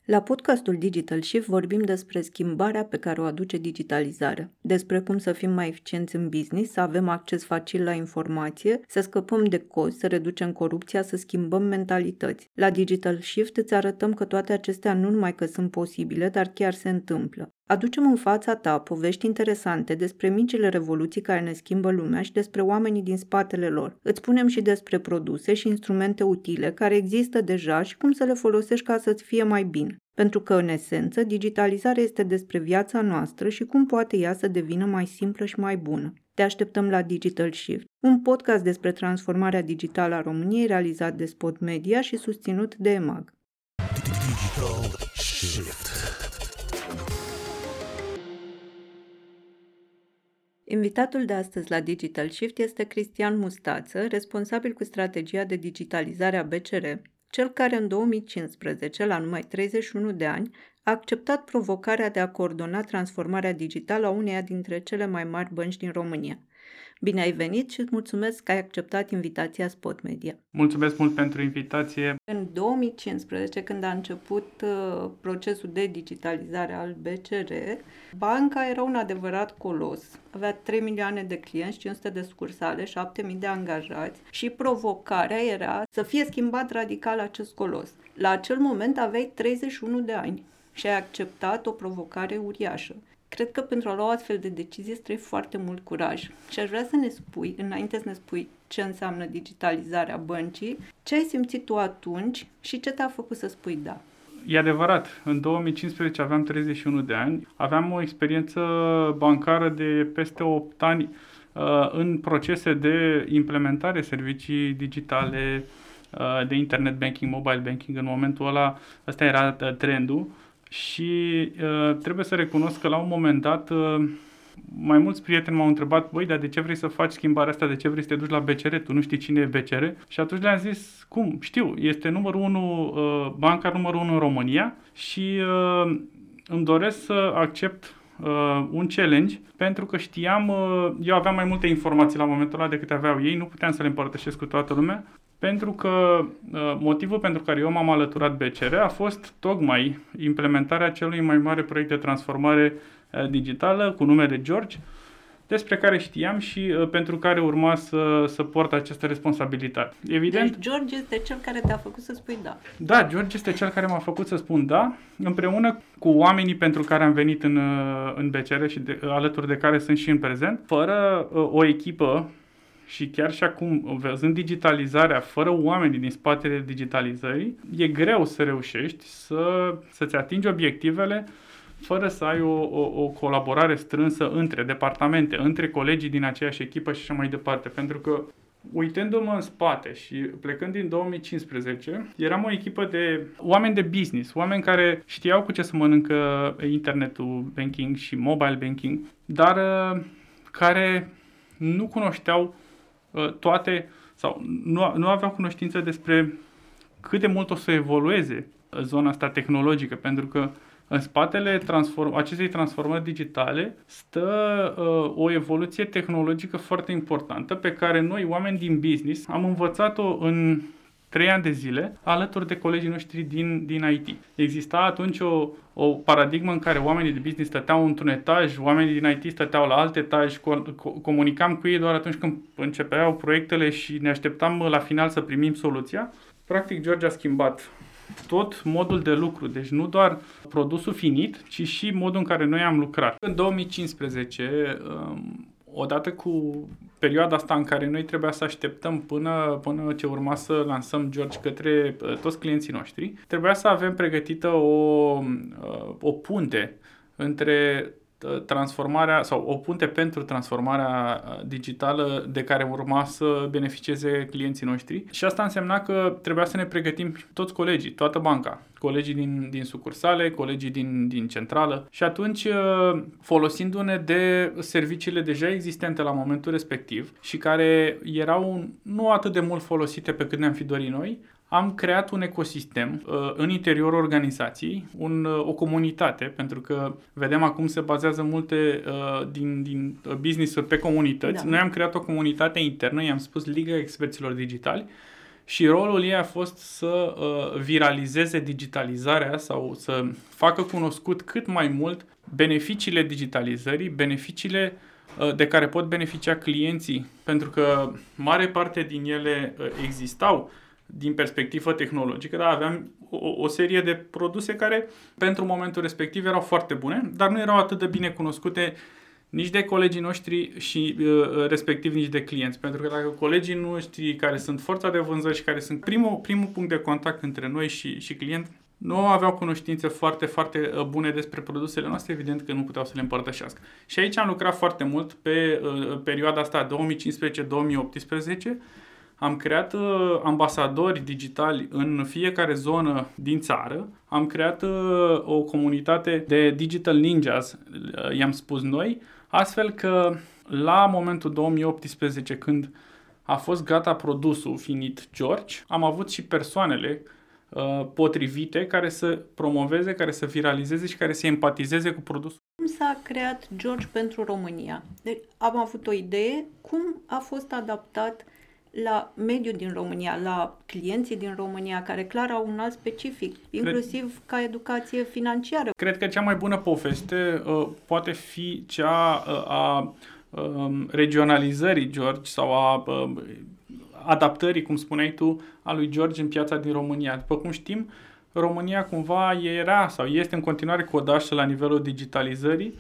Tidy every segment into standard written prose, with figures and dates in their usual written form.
La podcastul Digital Shift vorbim despre schimbarea pe care o aduce digitalizarea, despre cum să fim mai eficienți în business, să avem acces facil la informație, să scăpăm de cozi, să reducem corupția, să schimbăm mentalități. La Digital Shift îți arătăm că toate acestea nu numai că sunt posibile, dar chiar se întâmplă. Aducem în fața ta povești interesante despre micile revoluții care ne schimbă lumea și despre oamenii din spatele lor. Îți spunem și despre produse și instrumente utile care există deja și cum să le folosești ca să-ți fie mai bine. Pentru că, în esență, digitalizarea este despre viața noastră și cum poate ea să devină mai simplă și mai bună. Te așteptăm la Digital Shift, un podcast despre transformarea digitală a României realizat de Spot Media și susținut de EMAG. Digital Shift. Invitatul de astăzi la Digital Shift este Cristian Mustață, responsabil cu strategia de digitalizare a BCR, cel care în 2015, la numai 31 de ani, a acceptat provocarea de a coordona transformarea digitală a uneia dintre cele mai mari bănci din România. Bine ai venit și îți mulțumesc că ai acceptat invitația Spot Media. Mulțumesc mult pentru invitație. În 2015, când a început procesul de digitalizare al BCR, banca era un adevărat colos. Avea 3 milioane de clienți, 500 de sucursale, 7.000 de angajați și provocarea era să fie schimbat radical acest colos. La acel moment aveai 31 de ani și ai acceptat o provocare uriașă. Cred că pentru a lua o astfel de decizie trebuie foarte mult curaj. Și aș vrea să ne spui, înainte să ne spui ce înseamnă digitalizarea băncii, ce ai simțit tu atunci și ce te-a făcut să spui da. E adevărat, în 2015 aveam 31 de ani, aveam o experiență bancară de peste 8 ani în procese de implementare servicii digitale, de internet banking, mobile banking. În momentul ăla, ăsta era trendul. Și trebuie să recunosc că la un moment dat mai mulți prieteni m-au întrebat: băi, dar de ce vrei să faci schimbarea asta, de ce vrei să te duci la BCR, tu nu știi cine e BCR? Și atunci le-am zis: cum? Știu, este numărul 1, banca numărul 1 în România și îmi doresc să accept un challenge, pentru că știam, eu aveam mai multe informații la momentul ăla decât aveau ei, nu puteam să le împărtășesc cu toată lumea, pentru că motivul pentru care eu m-am alăturat BCR a fost tocmai implementarea celui mai mare proiect de transformare digitală cu numele George, despre care știam și pentru care urma să port această responsabilitate. Evident, deci George este cel care te-a făcut să spui da. Da, George este cel care m-a făcut să spun da, împreună cu oamenii pentru care am venit în BCR și alături de care sunt și în prezent, fără o echipă. Și chiar și acum, văzând digitalizarea, fără oamenii din spatele digitalizării, e greu să reușești să-ți atingi obiectivele fără să ai o colaborare strânsă între departamente, între colegii din aceeași echipă și așa mai departe. Pentru că, uitându-mă în spate și plecând din 2015, eram o echipă de oameni de business, oameni care știau cu ce să mănâncă internetul banking și mobile banking, dar care nu cunoșteau toate sau nu aveau cunoștință despre cât de mult o să evolueze zona asta tehnologică, pentru că în spatele acestei transformări digitale stă o evoluție tehnologică foarte importantă pe care noi, oameni din business, am învățat-o în 3 ani de zile alături de colegii noștri din IT. Exista atunci o paradigmă în care oamenii de business stăteau într-un etaj, oamenii din IT stăteau la alt etaj, comunicam cu ei doar atunci când începeau proiectele și ne așteptam la final să primim soluția. Practic, George a schimbat tot modul de lucru, deci nu doar produsul finit, ci și modul în care noi am lucrat. În 2015, odată cu perioada asta în care noi trebuia să așteptăm până ce urma să lansăm George către toți clienții noștri, trebuia să avem pregătită o punte între transformarea sau o punte pentru transformarea digitală de care urma să beneficieze clienții noștri. Și asta însemna că trebuia să ne pregătim toți colegii, toată banca, colegii din sucursale, colegii din centrală și atunci, folosindu-ne de serviciile deja existente la momentul respectiv și care erau nu atât de mult folosite pe cât ne-am fi dorit noi, am creat un ecosistem în interiorul organizației, o comunitate, pentru că vedem acum se bazează multe din business-uri pe comunități. Da. Noi am creat o comunitate internă, i-am spus Liga Experților Digitali și rolul ei a fost să viralizeze digitalizarea sau să facă cunoscut cât mai mult beneficiile digitalizării, beneficiile de care pot beneficia clienții, pentru că mare parte din ele existau din perspectivă tehnologică, dar aveam o serie de produse care pentru momentul respectiv erau foarte bune, dar nu erau atât de bine cunoscute nici de colegii noștri și respectiv nici de clienți. Pentru că dacă colegii noștri care sunt forța de vânzări și care sunt primul punct de contact între noi și client, nu aveau cunoștințe foarte, foarte bune despre produsele noastre, evident că nu puteau să le împărtășească. Și aici am lucrat foarte mult pe perioada asta 2015-2018. Am creat ambasadori digitali în fiecare zonă din țară. Am creat o comunitate de Digital Ninjas, i-am spus noi, astfel că la momentul 2018, când a fost gata produsul finit George, am avut și persoanele potrivite care să promoveze, care să viralizeze și care să empatizeze cu produsul. Cum s-a creat George pentru România? Deci am avut o idee, cum a fost adaptat la mediul din România, la clienții din România, care clar au un alt specific, inclusiv ca educație financiară. Cred că cea mai bună poveste poate fi cea a regionalizării George sau a adaptării, cum spuneai tu, a lui George în piața din România. După cum știm, România cumva era sau este în continuare codașă la nivelul digitalizării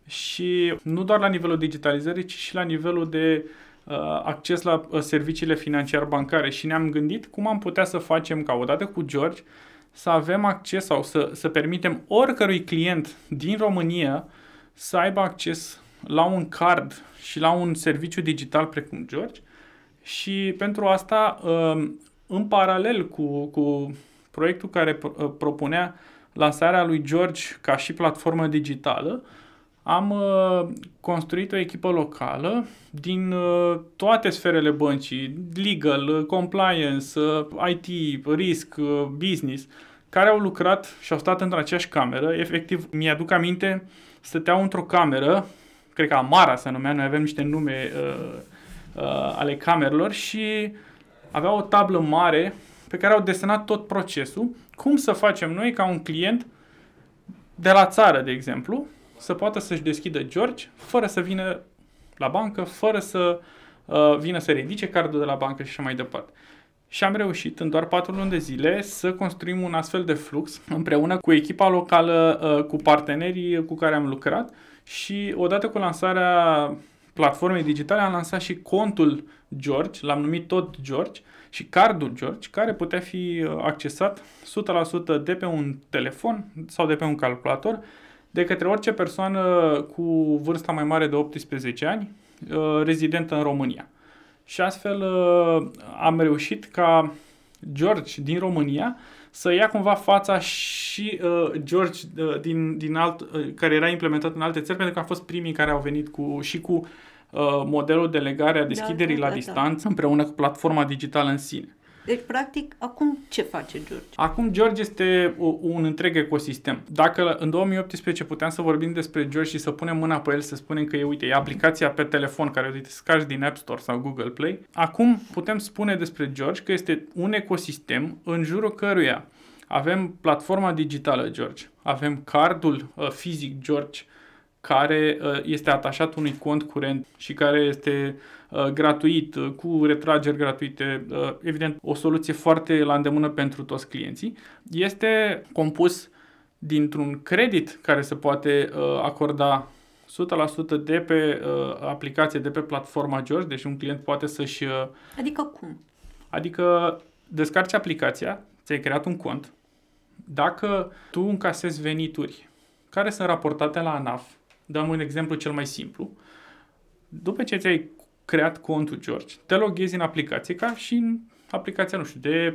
și nu doar la nivelul digitalizării, ci și la nivelul de acces la serviciile financiar-bancare și ne-am gândit cum am putea să facem ca odată cu George să avem acces sau să permitem oricărui client din România să aibă acces la un card și la un serviciu digital precum George și pentru asta în paralel cu proiectul care propunea lansarea lui George ca și platformă digitală, am construit o echipă locală din toate sferele băncii, legal, compliance, IT, risk, business, care au lucrat și au stat într-o aceeași cameră. Efectiv, mi-aduc aminte, stăteau într-o cameră, cred că Amara se numea, noi avem niște nume ale camerelor și aveau o tablă mare pe care au desenat tot procesul, cum să facem noi ca un client de la țară, de exemplu, să poată să-și deschidă George fără să vină la bancă, fără să vină să ridice cardul de la bancă și așa mai departe. Și am reușit în doar 4 luni de zile să construim un astfel de flux împreună cu echipa locală, cu partenerii cu care am lucrat și odată cu lansarea platformei digitale am lansat și contul George, l-am numit tot George, și cardul George, care putea fi accesat 100% de pe un telefon sau de pe un calculator de către orice persoană cu vârsta mai mare de 18 ani, rezidentă în România. Și astfel am reușit ca George din România să ia cumva fața și George care era implementat în alte țări, pentru că am fost primii care au venit cu modelul de legare a deschiderii la distanță împreună cu platforma digitală în sine. Deci, practic, acum ce face George? Acum George este un întreg ecosistem. Dacă în 2018 puteam să vorbim despre George și să punem mâna pe el, să spunem că e aplicația pe telefon care te scarci din App Store sau Google Play, acum putem spune despre George că este un ecosistem în jurul căruia avem platforma digitală George, avem cardul fizic George, care este atașat unui cont curent și care este gratuit, cu retrageri gratuite, evident o soluție foarte la îndemână pentru toți clienții. Este compus dintr-un credit care se poate acorda 100% de pe aplicație, de pe platforma George, deci un client poate să-și... Adică cum? Adică descarci aplicația, ți-ai creat un cont, dacă tu încasezi venituri care sunt raportate la ANAF, dăm un exemplu cel mai simplu, după ce ți-ai creat contul George, te loghezi în aplicație ca și în aplicația, nu știu, de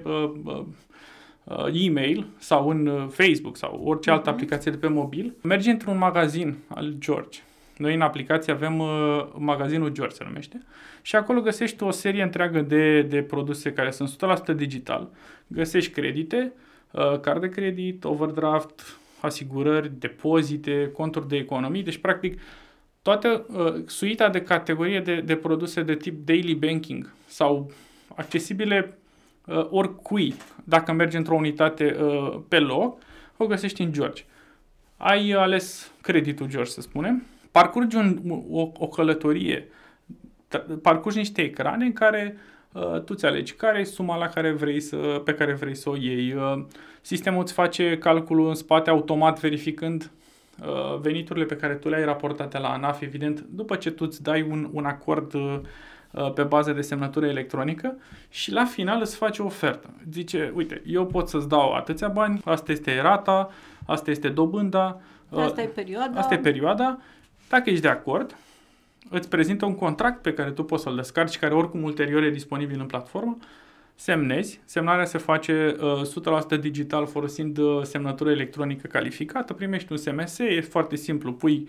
e-mail sau în Facebook sau orice altă aplicație de pe mobil, mergi într-un magazin al George. Noi în aplicație avem magazinul George, se numește, și acolo găsești o serie întreagă de produse care sunt 100% digital. Găsești credite, card de credit, overdraft, asigurări, depozite, conturi de economii, deci practic toată suita de categorie de produse de tip daily banking sau accesibile oricui, dacă mergi într-o unitate pe loc, o găsești în George. Ai ales creditul George, să spunem, parcurgi o călătorie, parcurgi niște ecrane în care tu îți alegi care e suma pe care vrei să o iei. Sistemul îți face calculul în spate automat verificând veniturile pe care tu le-ai raportate la ANAF, evident, după ce tu îți dai un acord pe bază de semnătură electronică și la final îți face o ofertă. Zice, uite, eu pot să-ți dau atâția bani, asta este rata, asta este dobânda, asta e perioada. Asta e perioada. Dacă ești de acord, îți prezintă un contract pe care tu poți să-l descarci, care oricum ulterior e disponibil în platformă, semnezi, semnarea se face 100% digital folosind semnătură electronică calificată, primești un SMS, e foarte simplu, pui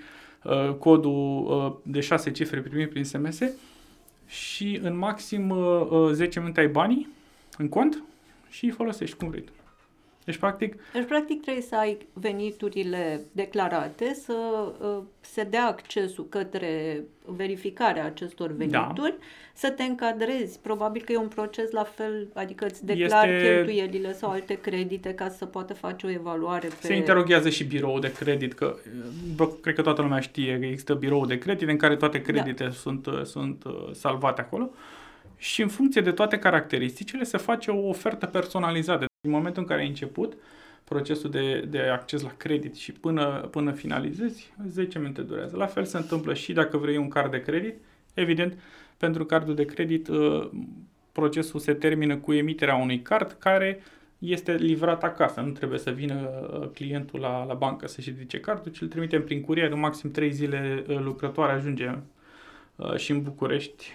codul de 6 cifre primit prin SMS și în maxim 10 minute ai banii în cont și îi folosești cum vrei tu. Deci, practic, trebuie să ai veniturile declarate, să se dea accesul către verificarea acestor venituri, să te încadrezi. Probabil că e un proces la fel, adică îți declari cheltuielile sau alte credite ca să poată face o evaluare. Se interoghează și biroul de credit, că cred că toată lumea știe că există biroul de credit în care toate creditele sunt salvate acolo și în funcție de toate caracteristicile se face o ofertă personalizată. În momentul în care ai început procesul de acces la credit și până finalizezi, 10 minute durează. La fel se întâmplă și dacă vrei un card de credit. Evident, pentru cardul de credit, procesul se termină cu emiterea unui card care este livrat acasă. Nu trebuie să vină clientul la bancă să-și ridice cardul, ci îl trimitem prin curier. În maxim 3 zile lucrătoare ajunge și în București.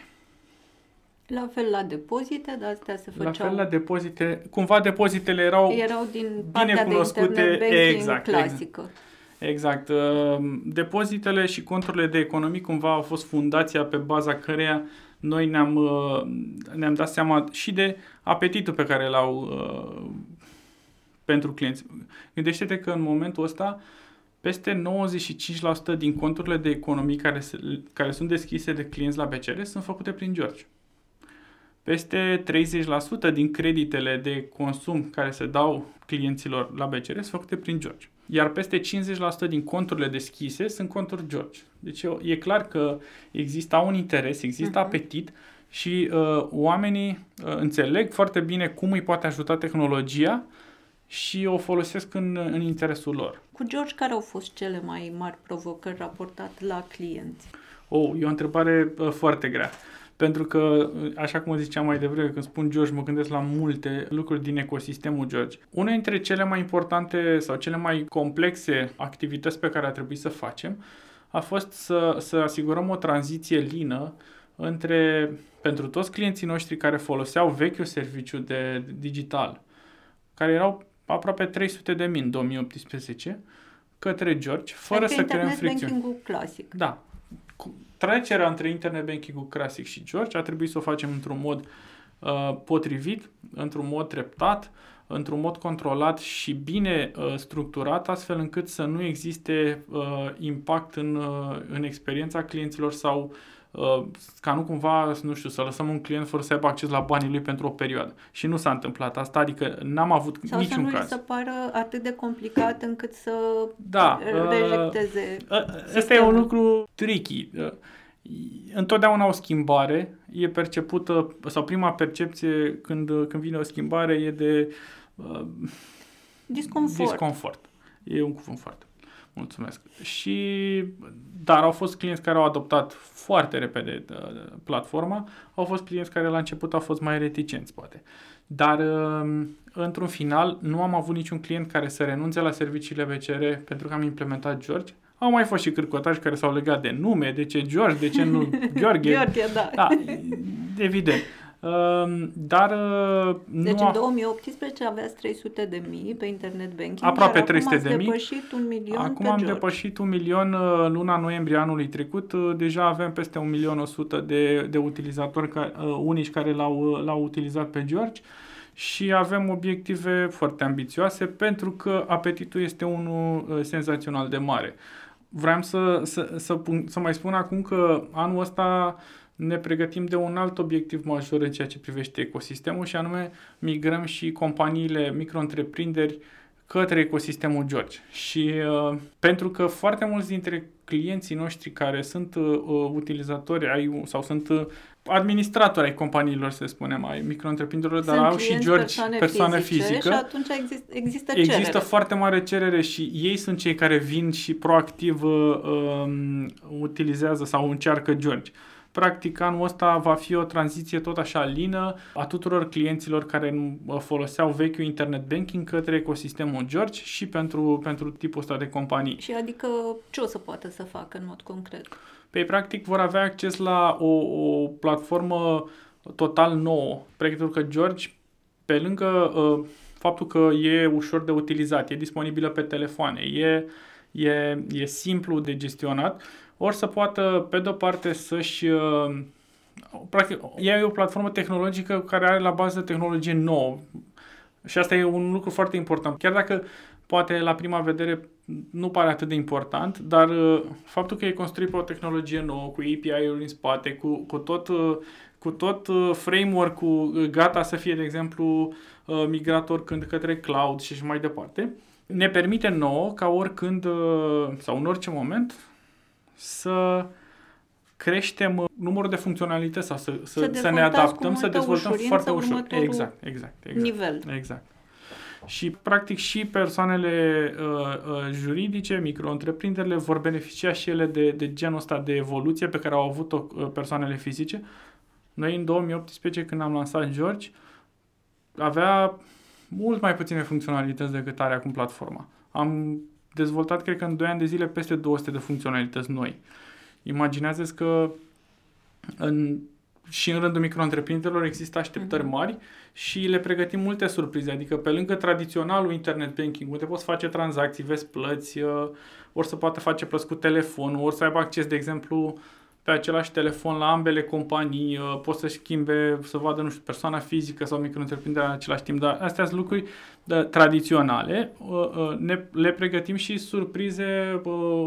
La fel la depozite, dar astea se făceau... La fel la depozite, cumva depozitele erau din partea de internet banking clasică. Exact. Depozitele și conturile de economii cumva au fost fundația pe baza căreia noi ne-am dat seama și de apetitul pe care l-au pentru clienți. Gândește-te că în momentul ăsta peste 95% din conturile de economii care sunt deschise de clienți la BCR sunt făcute prin George. Peste 30% din creditele de consum care se dau clienților la BCR sunt făcute prin George. Iar peste 50% din conturile deschise sunt conturi George. Deci e clar că există un interes, există apetit și oamenii înțeleg foarte bine cum îi poate ajuta tehnologia și o folosesc în interesul lor. Cu George, care au fost cele mai mari provocări raportate la clienți? E o întrebare foarte grea. Pentru că, așa cum ziceam mai devreme, când spun George, mă gândesc la multe lucruri din ecosistemul George. Una dintre cele mai importante sau cele mai complexe activități pe care a trebuit să facem a fost să asigurăm o tranziție lină pentru toți clienții noștri care foloseau vechiul serviciu de digital, care erau aproape 300.000 în 2018, către George, fără să creăm fricțiuni. Internet banking-ul clasic. Da. Trecerea între internet banking-ul clasic și George a trebuit să o facem într-un mod potrivit, într-un mod treptat, într-un mod controlat și bine structurat, astfel încât să nu existe impact în experiența clienților sau ca nu cumva, nu știu, să lăsăm un client fără să aibă acces la banii lui pentru o perioadă. Și nu s-a întâmplat asta, adică n-am avut sau niciun caz. Sau să nu li se pară atât de complicat încât să rejecteze Ăsta e un lucru tricky. Întotdeauna o schimbare e percepută, sau prima percepție când vine o schimbare e de disconfort. E un cuvânt foarte. Mulțumesc. Dar au fost clienți care au adoptat foarte repede platforma, au fost clienți care la început au fost mai reticenți, poate. Dar, într-un final, nu am avut niciun client care să renunțe la serviciile BCR pentru că am implementat George. Au mai fost și cârcotași care s-au legat de nume, de ce George, de ce nu Gheorghe. Gheorghe, da. Evident. Dar deci în 2018 aveați 300.000 pe internet banking, aproape 300.000. Acum am depășit 1 milion luna noiembrie anului trecut. Deja avem peste 1.100.000 de utilizatori unici care l-au utilizat pe George și avem obiective foarte ambițioase pentru că apetitul este unul senzațional de mare. Vreau să mai spun acum că anul ăsta ne pregătim de un alt obiectiv major în ceea ce privește ecosistemul și anume migrăm și companiile, micro-întreprinderi către ecosistemul George. Și pentru că foarte mulți dintre clienții noștri care sunt utilizatori sau sunt administratori ai companiilor, să spunem, ai micro-întreprinderilor, dar au și George persoană fizică. Și atunci există cerere. Există foarte mare cerere și ei sunt cei care vin și proactiv utilizează sau încearcă George. Practic, anul ăsta va fi o tranziție tot așa lină a tuturor clienților care foloseau vechiul internet banking către ecosistemul George și pentru tipul ăsta de companii. Și adică ce o să poată să facă în mod concret? Păi, practic, vor avea acces la o platformă total nouă. Pentru că George, pe lângă faptul că e ușor de utilizat, e disponibilă pe telefoane, e simplu de gestionat, ori să poată, pe de-o parte, să-și... Practic, ea e o platformă tehnologică care are la bază tehnologie nouă. Și asta e un lucru foarte important. Chiar dacă poate la prima vedere nu pare atât de important, dar faptul că e construit pe o tehnologie nouă, cu API-uri în spate, cu tot framework-ul gata să fie, de exemplu, migrator către cloud și mai departe, ne permite nouă ca oricând sau în orice moment să creștem numărul de funcționalități sau să ne adaptăm, să dezvoltăm foarte ușor. Exact. Nivel. Exact. Și, practic, și persoanele juridice, micro-întreprinderile, vor beneficia și ele de genul ăsta de evoluție pe care au avut-o persoanele fizice. Noi, în 2018, când am lansat George, avea mult mai puține funcționalități decât are acum platforma. Am dezvoltat, cred că în 2 ani de zile, peste 200 de funcționalități noi. Imaginează-ți că și în rândul micro-întreprinderilor există așteptări mari și le pregătim multe surprize. Adică pe lângă tradiționalul internet banking, unde poți face tranzacții, vezi plăți, ori să poată face plăți cu telefonul, ori să aibă acces, de exemplu, pe același telefon la ambele companii, poți să schimbe, să vadă, nu știu, persoana fizică sau micro-întreprinderea în același timp, dar astea sunt lucruri tradiționale. Le pregătim și surprize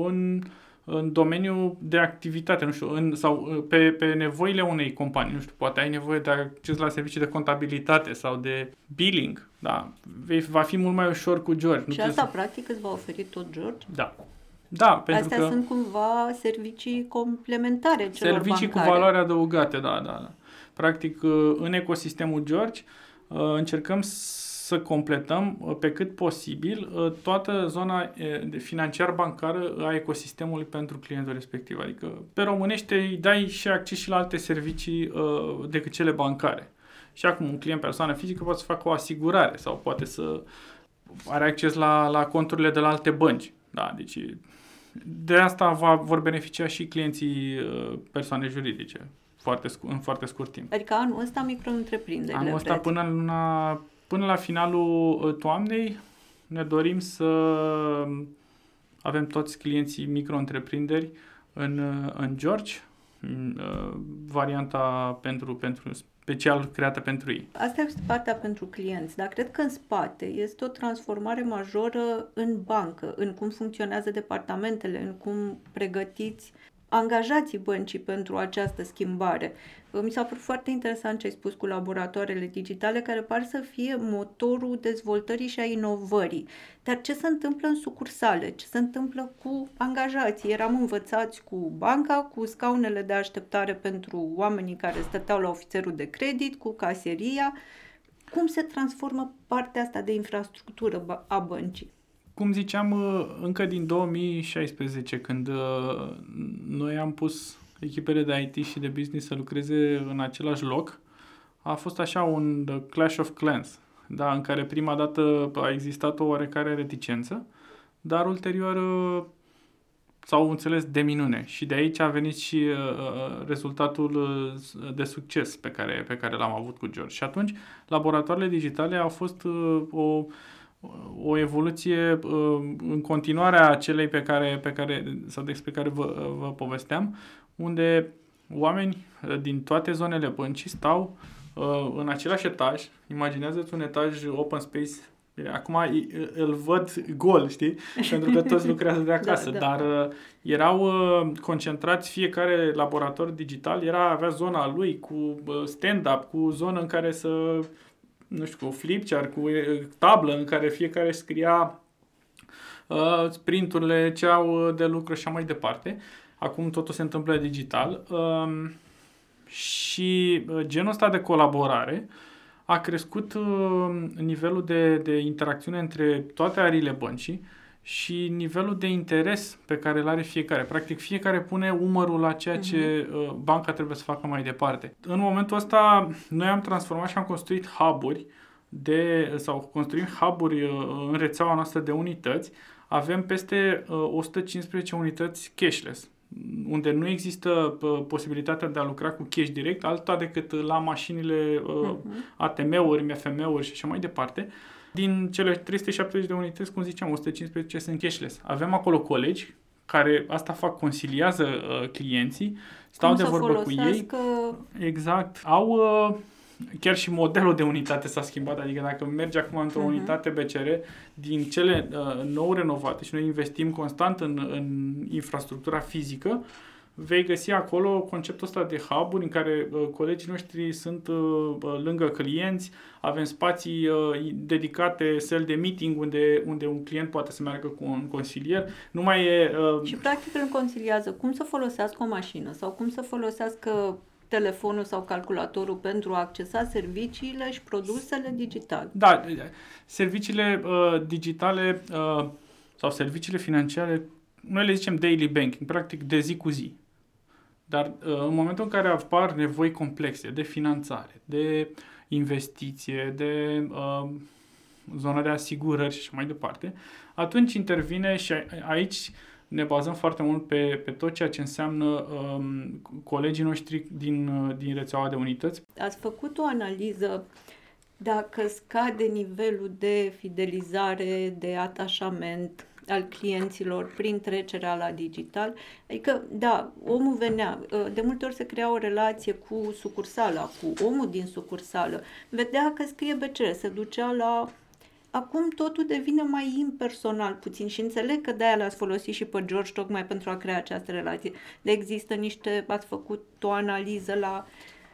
în domeniul de activitate, nu știu, sau pe nevoile unei companii, nu știu, poate ai nevoie de acces la servicii de contabilitate sau de billing, da, va fi mult mai ușor cu George. Și asta, practic, îți va oferi tot George? Da, pentru astea sunt cumva servicii complementare celor servicii bancare. Cu valoare adăugate, da. Practic, în ecosistemul George încercăm să completăm pe cât posibil toată zona de financiar-bancară a ecosistemului pentru clientul respectiv. Adică, pe românește, îi dai și acces și la alte servicii decât cele bancare. Și acum un client persoană fizică poate să facă o asigurare sau poate să are acces la conturile de la alte bănci. Da, deci de asta vor beneficia și clienții persoane juridice în foarte scurt timp. Adică anul ăsta micro-întreprinderile. Anul ăsta până la finalul toamnei ne dorim să avem toți clienții micro-întreprinderi în George, varianta pentru special creată pentru ei. Asta este partea pentru clienți, dar cred că în spate este o transformare majoră în bancă, în cum funcționează departamentele, în cum pregătiți angajații băncii pentru această schimbare. Mi s-a părut foarte interesant ce ai spus cu laboratoarele digitale, care par să fie motorul dezvoltării și a inovării. Dar ce se întâmplă în sucursale? Ce se întâmplă cu angajații? Eram învățați cu banca, cu scaunele de așteptare pentru oamenii care stăteau la ofițerul de credit, cu caseria. Cum se transformă partea asta de infrastructură a băncii? Cum ziceam, încă din 2016, când noi am pus echipele de IT și de business să lucreze în același loc, a fost așa un clash of clans, da, în care prima dată a existat o oarecare reticență, dar ulterior s-au înțeles de minune și de aici a venit și rezultatul de succes pe care l-am avut cu George. Și atunci, laboratoarele digitale au fost o evoluție în continuarea a celei despre care vă povesteam, unde oameni din toate zonele băncii stau în același etaj. Imaginează-ți un etaj open space Bine, acum îl văd gol, știi? Pentru că toți lucrează de acasă, dar erau concentrați, fiecare laborator digital avea zona lui cu stand-up, cu zonă în care nu știu, cu flipchart, cu tablă în care fiecare scria sprinturile ce au de lucru și așa mai departe. Acum totul se întâmplă digital și genul ăsta de colaborare a crescut nivelul de interacțiune între toate ariile băncii și nivelul de interes pe care îl are fiecare. Practic, fiecare pune umărul la ceea ce banca trebuie să facă mai departe. În momentul ăsta, noi am transformat și am construit hub-uri construim hub-uri în rețeaua noastră de unități. Avem peste 115 unități cashless, unde nu există posibilitatea de a lucra cu cash direct, alta decât la mașinile ATM-uri, MFM-uri și așa mai departe. Din cele 370 de unități, cum ziceam, 115 sunt cashless. Avem acolo colegi care asta fac, consiliază clienții, stau de vorbă cu ei. Exact. Chiar și modelul de unitate s-a schimbat, adică dacă mergi acum într-o unitate BCR, din cele nou renovate și noi investim constant în infrastructura fizică, vei găsi acolo conceptul ăsta de hub-uri în care colegii noștri sunt lângă clienți, avem spații dedicate, săli de meeting unde un client poate să meargă cu un consilier. Nu mai e... Și practic îl consiliază cum să folosească o mașină sau cum să folosească telefonul sau calculatorul pentru a accesa serviciile și produsele digitale. Da, serviciile digitale sau serviciile financiare, noi le zicem daily banking, practic de zi cu zi. Dar în momentul în care apar nevoi complexe de finanțare, de investiție, de zona de asigurări și așa mai departe, atunci intervine și aici ne bazăm foarte mult pe tot ceea ce înseamnă colegii noștri din rețeaua de unități. Ați făcut o analiză dacă scade nivelul de fidelizare, de atașament al clienților prin trecerea la digital? Adică, da, omul venea, de multe ori se crea o relație cu sucursala, cu omul din sucursală, vedea că scrie BCR, se ducea la... Acum totul devine mai impersonal puțin și înțeleg că de-aia l-ați folosit și pe George tocmai pentru a crea această relație. Ați făcut o analiză la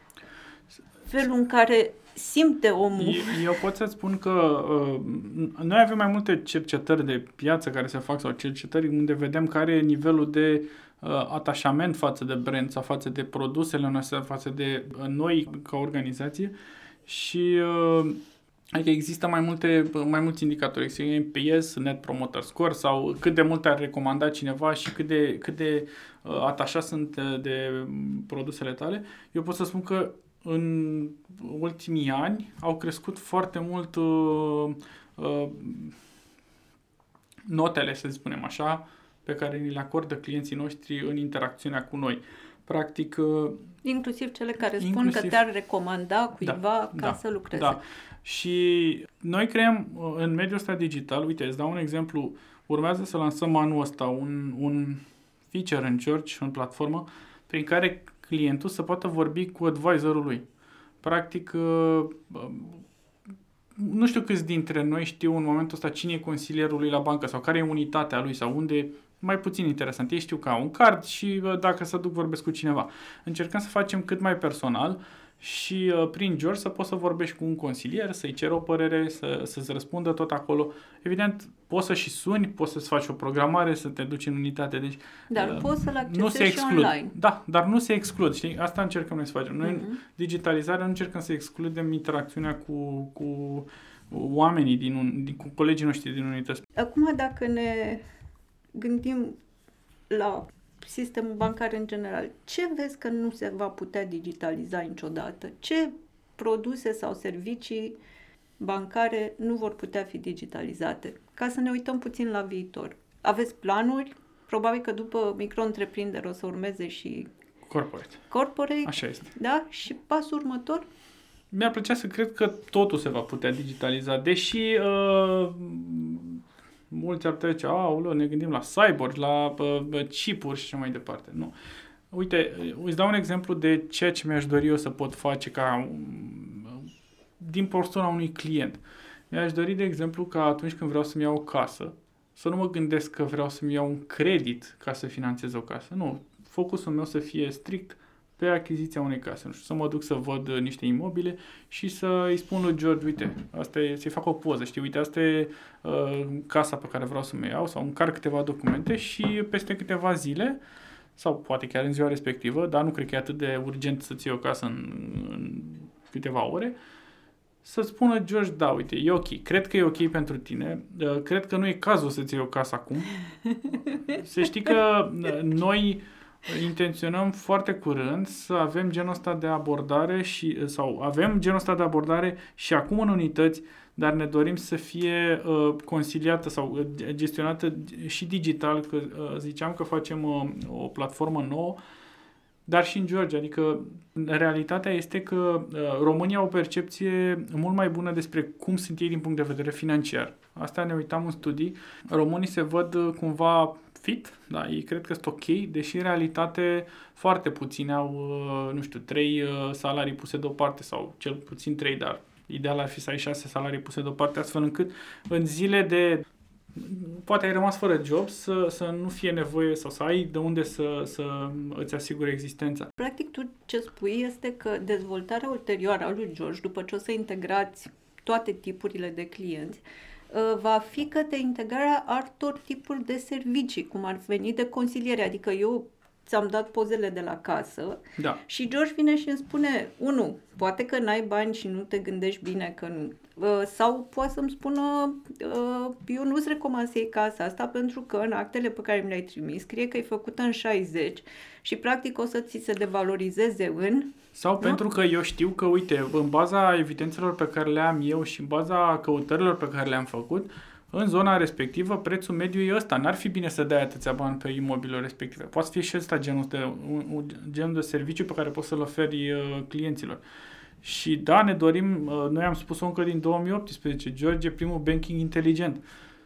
felul în care simte omul. Eu pot să spun că noi avem mai multe cercetări de piață care se fac sau cercetări unde vedem care e nivelul de atașament față de brand sau față de produsele noastre, față de noi ca organizație și... Adică există mai mulți indicatori, există NPS, Net Promoter Score sau cât de mult ar recomanda cineva și cât de atașați sunt de produsele tale. Eu pot să spun că în ultimii ani au crescut foarte mult notele, să spunem așa, pe care ni le acordă clienții noștri în interacțiunea cu noi. Practic... Inclusiv cele care spun că te-ar recomanda cuiva ca să lucreze. Da. Și noi creăm în mediul ăsta digital, uite, îți dau un exemplu, urmează să lansăm anul ăsta un feature în George, în platformă, prin care clientul să poată vorbi cu advisorul lui. Practic, nu știu câți dintre noi știu în momentul ăsta cine e consilierul lui la bancă sau care e unitatea lui sau unde, mai puțin interesant. Ei știu că au un card și dacă să duc vorbesc cu cineva. Încercăm să facem cât mai personal și prin George să poți să vorbești cu un consilier, să-i ceri o părere, să-ți răspundă tot acolo. Evident, poți să și suni, poți să-ți faci o programare, să te duci în unitate. Deci, dar poți să-l accesezi și online. Da, dar nu se exclud. Știi? Asta încercăm noi să facem. Noi în digitalizare nu încercăm să excludem interacțiunea cu oamenii, cu colegii noștri din unități. Acum, dacă ne gândim la sistemul bancar în general, ce vezi că nu se va putea digitaliza niciodată? Ce produse sau servicii bancare nu vor putea fi digitalizate? Ca să ne uităm puțin la viitor. Aveți planuri? Probabil că după micro-întreprindere o să urmeze și corporate. Așa este. Da? Și pasul următor? Mi-ar plăcea să cred că totul se va putea digitaliza, deși mulți ar trece, ne gândim la cyborg, la chipuri și așa mai departe. Nu. Uite, îți dau un exemplu de ceea ce mi-aș dori eu să pot face din postura unui client. Mi-aș dori, de exemplu, ca atunci când vreau să-mi iau o casă, să nu mă gândesc că vreau să-mi iau un credit ca să finanțez o casă. Nu, focusul meu să fie strict pe achiziția unei case. Nu știu, să mă duc să văd niște imobile și să îi spun lui George, uite, să-i fac o poză, știi, uite, asta e casa pe care vreau să-mi iau, sau încarc câteva documente și peste câteva zile, sau poate chiar în ziua respectivă, dar nu cred că e atât de urgent să-ți iei o casă în câteva ore, să spună George, da, uite, e ok, cred că e ok pentru tine, cred că nu e cazul să-ți iei o casă acum. Să știi că noi intenționăm foarte curând să avem genul ăsta de abordare sau avem genul ăsta de abordare și acum în unități, dar ne dorim să fie consiliată sau gestionată și digital, că ziceam că facem o platformă nouă, dar și în Georgia, adică realitatea este că România au o percepție mult mai bună despre cum sunt ei din punct de vedere financiar. Asta ne uitam în studii. Românii se văd cumva fit, da, ei cred că sunt ok, deși în realitate foarte puțini au, 3 salarii puse deoparte sau cel puțin 3, dar ideal ar fi să ai 6 salarii puse deoparte, astfel încât în zile de poate ai rămas fără job, să nu fie nevoie sau să ai de unde să îți asigure existența. Practic, tu ce spui este că dezvoltarea ulterioară a lui George, după ce o să integrați toate tipurile de clienți, va fi către integrarea altor tipuri de servicii, cum ar veni de consiliere. Adică eu ți-am dat pozele de la casă și George vine și îmi spune, poate că n-ai bani și nu te gândești bine că nu. Sau poate să-mi spună, eu nu-ți recomand să iei casa asta pentru că în actele pe care mi le-ai trimis scrie că e făcută în 60 și practic o să ți se devalorizeze Sau pentru că eu știu că, uite, în baza evidențelor pe care le am eu și în baza căutărilor pe care le-am făcut, în zona respectivă, prețul mediu e ăsta. N-ar fi bine să dai atâția bani pe imobilul respectiv. Poate fi și ăsta genul de serviciu pe care poți să-l oferi clienților. Și da, ne dorim, noi am spus-o încă din 2018, George e primul banking inteligent.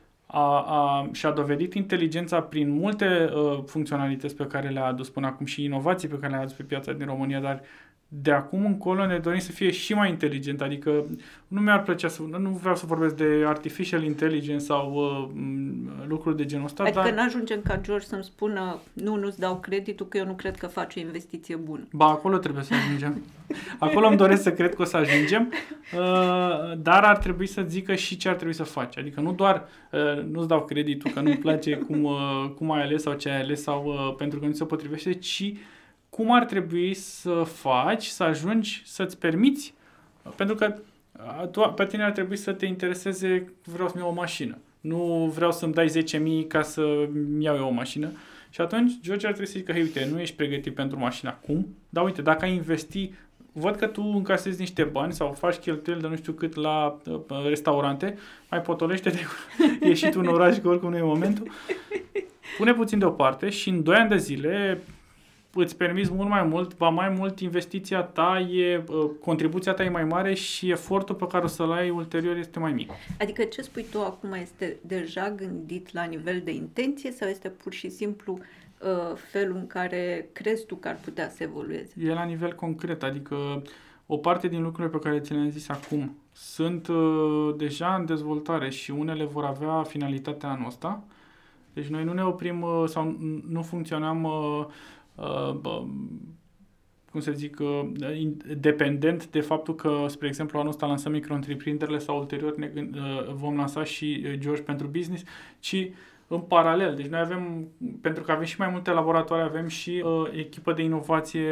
Și-a dovedit inteligența prin multe funcționalități pe care le-a adus până acum și inovații pe care le-a adus pe piața din România, dar de acum încolo ne dorim să fie și mai inteligent, adică nu mi-ar plăcea nu vreau să vorbesc de artificial intelligence sau lucruri de genul ăsta. Adică n-ajungem ca George să-mi spună nu-ți dau creditul că eu nu cred că faci o investiție bună. Ba, acolo trebuie să ajungem. Acolo îmi doresc să cred că o să ajungem, dar ar trebui să zică și ce ar trebui să faci. Adică nu doar nu-ți dau creditul că nu-mi place cum ai ales sau ce ai ales sau pentru că nu se potrivește, ci cum ar trebui să faci, să ajungi, să-ți permiți, pentru că pe tine ar trebui să te intereseze, vreau să-mi iau o mașină. Nu vreau să-mi dai 10.000 ca să-mi iau eu o mașină. Și atunci George ar trebui să zică, hei, uite, nu ești pregătit pentru mașină acum, dar uite, dacă ai investi, văd că tu încasezi niște bani sau faci cheltuieli de nu știu cât la restaurante, mai potolește-te, ieși tu în oraș, că oricum nu e momentul, pune puțin deoparte și în 2 ani de zile îți permiți mult mai mult, ba mai mult investiția ta contribuția ta e mai mare și efortul pe care o să-l ai ulterior este mai mic. Adică ce spui tu acum este deja gândit la nivel de intenție sau este pur și simplu felul în care crezi tu că ar putea să evolueze? E la nivel concret, adică o parte din lucrurile pe care ți le-am zis acum sunt deja în dezvoltare și unele vor avea finalitatea anul ăsta. Deci noi nu ne oprim sau nu funcționăm cum să zic, dependent de faptul că, spre exemplu, anul ăsta lansăm micro-întreprinderile sau ulterior vom lansa și George pentru business, ci în paralel. Deci noi avem, pentru că avem și mai multe laboratoare, avem și echipă de inovație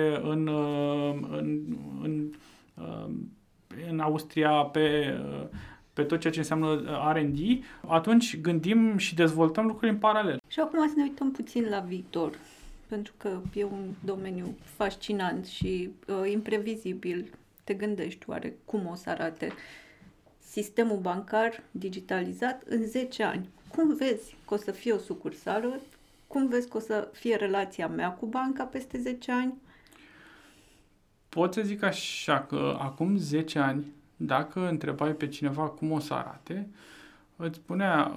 în Austria pe tot ceea ce înseamnă R&D, atunci gândim și dezvoltăm lucruri în paralel. Și acum să ne uităm puțin la viitor, pentru că e un domeniu fascinant și imprevizibil. Te gândești oare cum o să arate sistemul bancar digitalizat în 10 ani? Cum vezi că o să fie o sucursală? Cum vezi că o să fie relația mea cu banca peste 10 ani? Pot să zic așa că acum 10 ani, dacă întrebai pe cineva cum o să arate, îți spunea,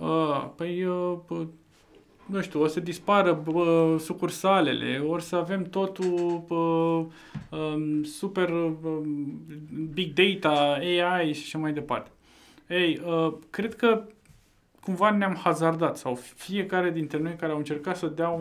nu știu, o să dispară sucursalele, or să avem totul super big data, AI și așa mai departe. Cred că cumva ne-am hazardat sau fiecare dintre noi care au încercat să dea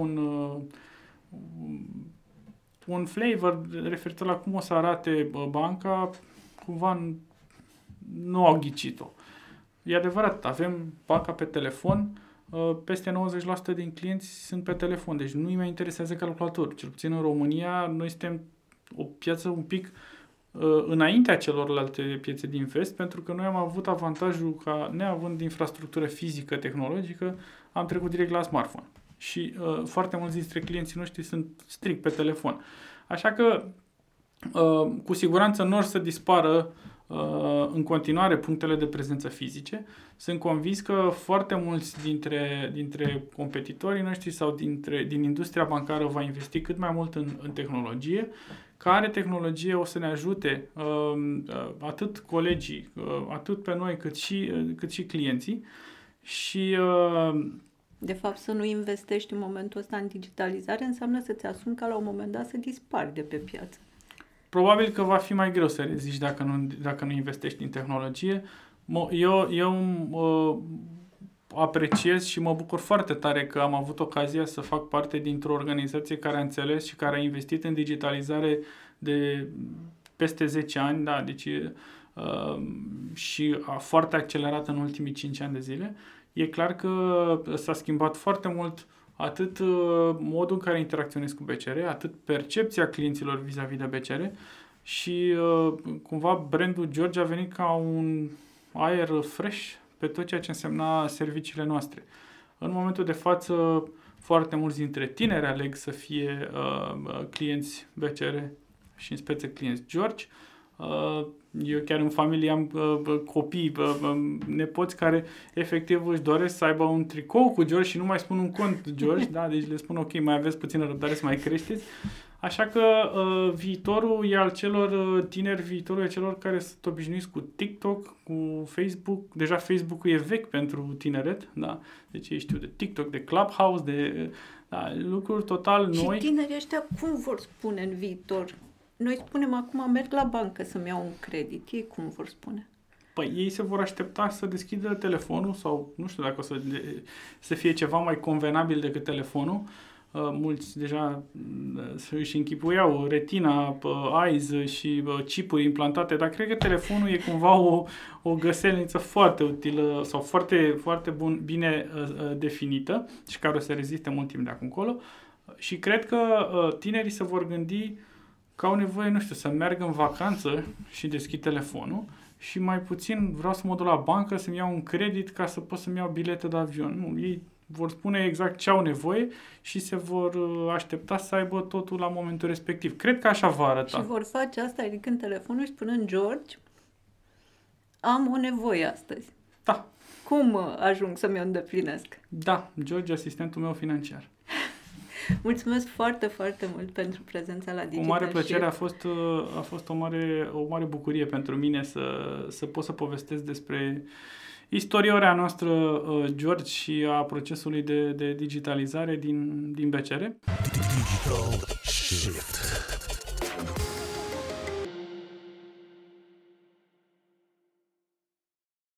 un flavor referitor la cum o să arate banca, cumva nu au ghicit-o. E adevărat, avem banca pe telefon, peste 90% din clienți sunt pe telefon, deci nu îi mai interesează calculatorul. Cel puțin în România, noi suntem o piață un pic înaintea celorlalte piețe din vest, pentru că noi am avut avantajul ca, neavând infrastructură fizică, tehnologică, am trecut direct la smartphone. Și foarte mulți dintre clienții noștri sunt strict pe telefon. Așa că, cu siguranță nu or să dispară în continuare punctele de prezență fizice. Sunt convins că foarte mulți dintre competitorii noștri sau din industria bancară va investi cât mai mult în tehnologie, care tehnologie o să ne ajute atât colegii, atât pe noi cât și clienții. Și de fapt, să nu investești în momentul ăsta în digitalizare înseamnă să-ți asumi ca la un moment dat să dispari de pe piață. Probabil că va fi mai greu să reziști dacă nu investești în tehnologie. Eu apreciez și mă bucur foarte tare că am avut ocazia să fac parte dintr-o organizație care a înțeles și care a investit în digitalizare de peste 10 ani, da, deci și a foarte accelerat în ultimii 5 ani de zile. E clar că s-a schimbat foarte mult atât modul în care interacționez cu BCR, atât percepția clienților vis-a-vis de BCR și cumva brandul George a venit ca un aer fresh pe tot ceea ce însemna serviciile noastre. În momentul de față, foarte mulți dintre tineri aleg să fie clienți BCR și în speță clienți George. Eu chiar în familie am copii, nepoți care efectiv își doresc să aibă un tricou cu George și nu mai spun un cont George, da? Deci le spun ok, mai aveți puțină răbdare să mai creșteți. Așa că viitorul e al celor tineri, viitorul e celor care sunt obișnuiți cu TikTok, cu Facebook. Deja Facebook-ul e vechi pentru tineret, da? Deci ei știu de TikTok, de Clubhouse, de lucruri total noi. Și tinerii ăștia cum vor spune în viitor? Noi spunem acum, merg la bancă să-mi iau un credit. Ei cum vor spune? Păi ei se vor aștepta să deschidă telefonul sau nu știu dacă o să fie ceva mai convenabil decât telefonul. Mulți deja își închipuiau retina, eyes și chipuri implantate, dar cred că telefonul e cumva o găselniță foarte utilă sau foarte, foarte bine definită și care o să reziste mult timp de acum încolo. Și cred că tinerii se vor gândi că au nevoie, nu știu, să meargă în vacanță și deschid telefonul și mai puțin vreau să mă duc la bancă să-mi iau un credit ca să pot să-mi iau bilete de avion. Nu, ei vor spune exact ce au nevoie și se vor aștepta să aibă totul la momentul respectiv. Cred că așa va arăta. Și vor face asta ridicând telefonul și spunând George, am o nevoie astăzi. Da. Cum ajung să mi-o îndeplinesc? Da, George, asistentul meu financiar. Mulțumesc foarte, foarte mult pentru prezența la Digital. O mare plăcere, a fost o mare bucurie pentru mine să pot să povestesc despre istorioarea noastră, George, și a procesului de digitalizare din BCR. Digital Shift.